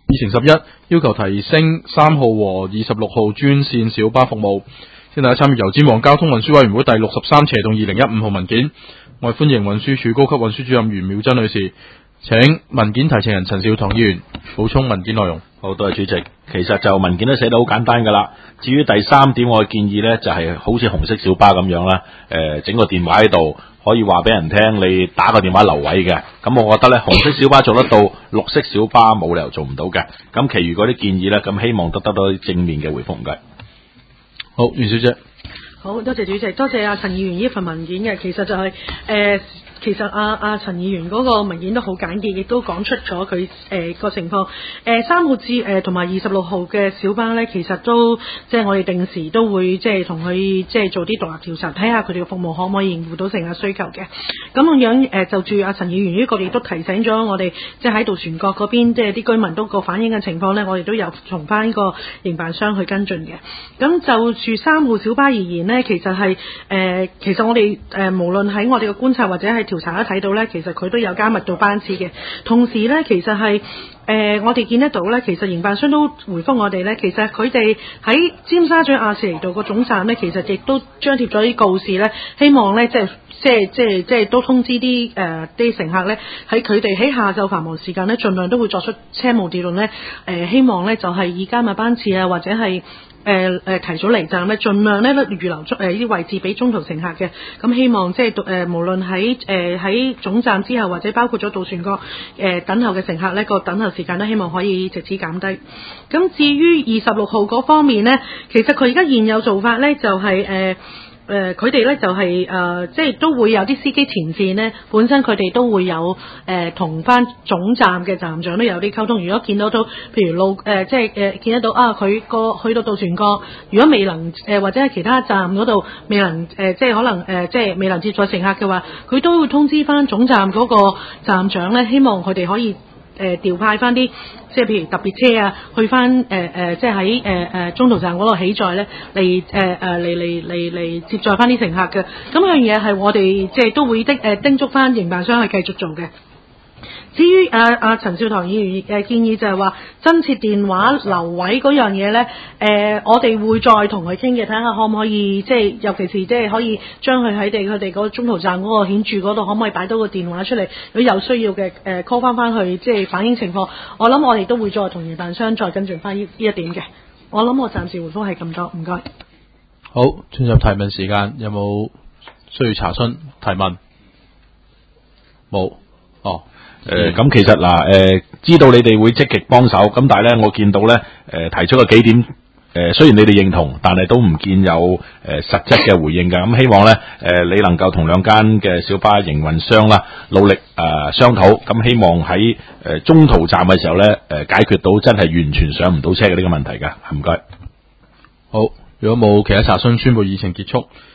2011要求提升3號和26號專線小巴服務。請大家參閱油尖旺交通運輸委員會第63/2015號文件。我係歡迎運輸署高級運輸主任袁妙珍女士，請文件提呈人陳少棠議員補充文件內容。 好，多謝主席。其實就文件都寫得好簡單噶啦。至於第3點，我嘅建議呢，就係好似紅色小巴咁樣啦，整個電話喺度，可以話俾人聽，你打個電話留位嘅。咁我覺得呢，紅色小巴做得到，綠色小巴冇理由做唔到嘅。咁其餘嗰啲建議呢，咁希望得到正面嘅回覆嘅。 好，袁小姐。 好多謝主席，多謝阿陳議員呢份文件嘅。其實就係其實阿陳議員嗰個文件都好簡潔，亦都講出咗佢個情況。3號至同埋26號嘅小巴咧，其實都即係我哋定時都會即係同佢即係做啲獨立調查，睇下佢哋嘅服務可唔可以應付到乘客需求嘅。咁樣就住阿陳議員呢個，亦都提醒咗我哋，即係喺渡船角嗰邊，即係啲居民都個反映嘅情況咧，我哋都有從翻個營辦商去跟進嘅。咁就住3號小巴而言呢，其實係其實我哋無論喺我哋嘅觀察或者係調查都睇到咧，其實佢都有加密到班次嘅。同時咧，其實係我哋見得到咧，其實營辦商都回覆我哋咧，其實佢哋喺尖沙咀亞士厘道個總站咧，其實亦都張貼咗啲告示咧，希望咧即係都通知啲乘客咧，喺佢哋喺下晝繁忙時間咧，盡量都會作出車務調動咧，希望咧就係以加密班次啊，或者係提早離站咧，盡量咧預留出呢啲位置俾中途乘客嘅。咁希望即係無論喺總站之後或者包括咗渡船角等候嘅乘客呢個等候時間呢，希望可以藉此減低。咁至於26號嗰方面呢，其實佢而家現有做法呢，就係佢哋咧就係即係都會有啲司機前線呢，本身佢哋都會有同翻總站嘅站長都有啲溝通。如果見到譬如即係見得到啊，佢去到渡船角，如果未能或者係其他站嗰度未能即係可能即係未能接載乘客嘅話，佢都會通知翻總站嗰個站長咧，希望佢哋可以調派翻啲即係譬如特別車啊，去翻即係喺中途站嗰度起載咧，嚟接載翻啲乘客嘅。咁樣嘢係我哋即係都會叮囑翻營辦商去繼續做嘅。至於陳少棠議員建議就係話增設電話留位嗰樣嘢咧，我哋會再同佢傾嘅，睇下可唔可以即係尤其是即係可以將佢喺佢哋嗰個中途站嗰個顯著嗰度，可唔可以擺到個電話出嚟？如果有需要嘅call 翻去即係反映情況，我諗我哋都會再同營辦商再跟進翻呢一點嘅。我諗我暫時回覆係咁多，唔該。 好，進入提問時間，有冇需要查詢提問？冇。哦。 咁其實嗱，知道你哋會積極幫手，咁但係咧，我見到咧，提出嘅幾點，雖然你哋認同，但係都唔見有實質嘅回應嘅。咁希望咧，你能夠同兩間嘅小巴營運商啦，努力商討，咁希望喺中途站嘅時候咧，解決到真係完全上唔到車嘅呢個問題㗎。唔該。 好，如果冇其他查詢，宣布議程結束。